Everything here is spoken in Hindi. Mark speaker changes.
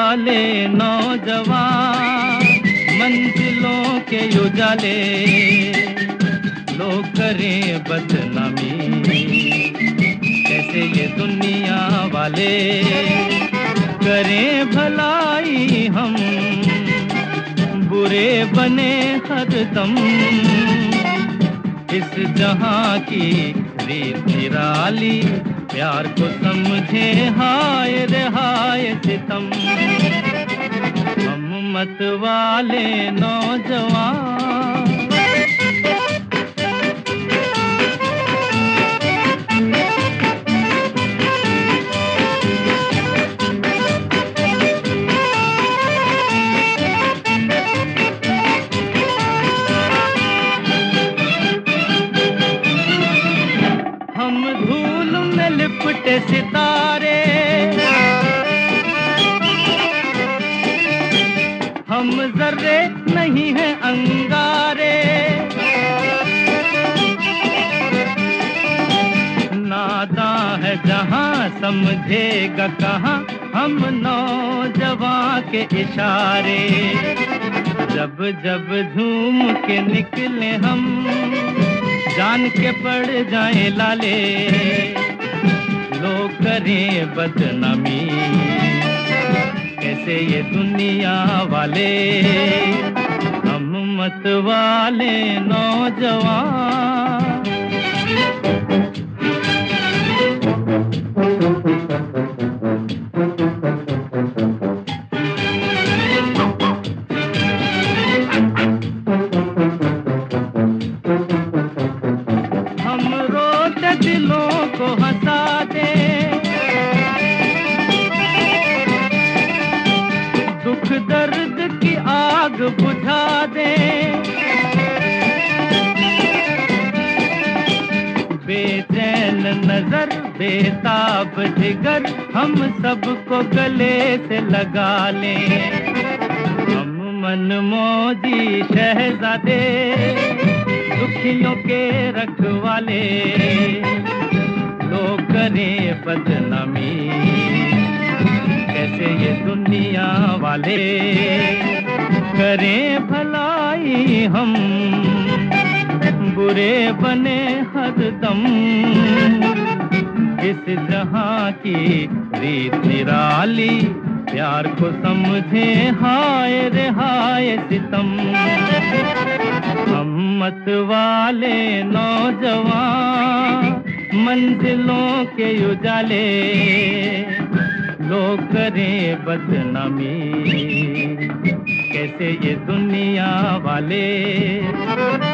Speaker 1: वाले नौजवान, मंजिलों के उजाले, लोग करें बदनामी, कैसे ये दुनिया वाले करें भलाई, हम बुरे बने हरदम। इस जहां की रीत निराली, प्यार को समझे हाय रे हाय सितम। हम मत वाले नौजवान, हम धूल में लिपटे सितारे, हम जर्रे नहीं हैं अंगारे। नादां है जहां समझेगा कहां, हम नौजवां के इशारे। जब जब झूम के निकले हम, जान के पड़ जाए लाले, लोग करें बदनामी, कैसे ये दुनिया वाले। हम मत वाले नौजवान, हम रोते दिलों को हंसा दे, दुख दर्द की आग बुझा दे। बेचैन नजर बेताब जिगर, हम सबको गले से लगा लें। हम मनमौजी शहजादे, दुखियों के रखवाले, लोग करें बदनामी, कैसे ये दुनिया वाले करें भलाई, हम बुरे बने हरदम। इस जहां की रीत निराली, प्यार को समझे हाय रे हाय सितम। हम मत वाले नौजवान, मंजिलों के उजाले, लोग करें बदनामी, कैसे ये दुनिया वाले